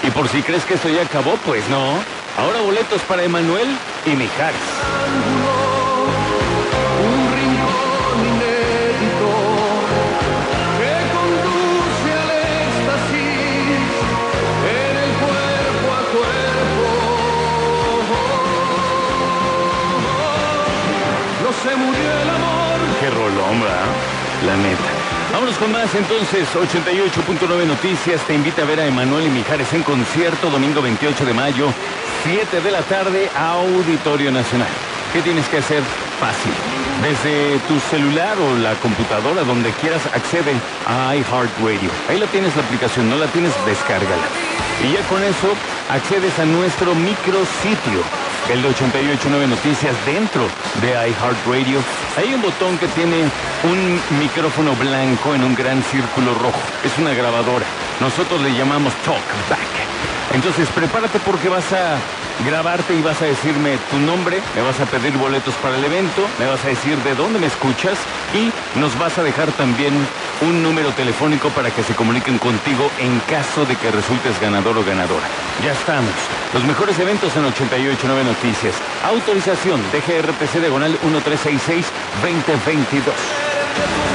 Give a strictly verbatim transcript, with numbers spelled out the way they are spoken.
Y por si crees que esto ya acabó, pues no. Ahora boletos para Emanuel y Mijares. Un rincón inédito que conduce al éxtasis en el cuerpo a cuerpo. No se murió el amor. Qué rolón, ¿verdad? La neta. Vámonos con más entonces. ochenta y ocho punto nueve Noticias te invita a ver a Emanuel y Mijares en concierto domingo veintiocho de mayo, siete de la tarde, Auditorio Nacional. ¿Qué tienes que hacer? Fácil. Desde tu celular o la computadora, donde quieras, accede a iHeartRadio. Ahí la tienes la aplicación, no la tienes, descárgala. Y ya con eso accedes a nuestro micrositio, el de ochenta y ocho punto nueve Noticias, dentro de iHeartRadio. Hay un botón que tiene un micrófono blanco en un gran círculo rojo. Es una grabadora. Nosotros le llamamos TalkBack. Entonces prepárate porque vas a grabarte y vas a decirme tu nombre, me vas a pedir boletos para el evento, me vas a decir de dónde me escuchas y nos vas a dejar también un número telefónico para que se comuniquen contigo en caso de que resultes ganador o ganadora. Ya estamos. Los mejores eventos en ochenta y ocho punto nueve Noticias. Autorización D G R T C diagonal uno tres seis seis veinte veintidós.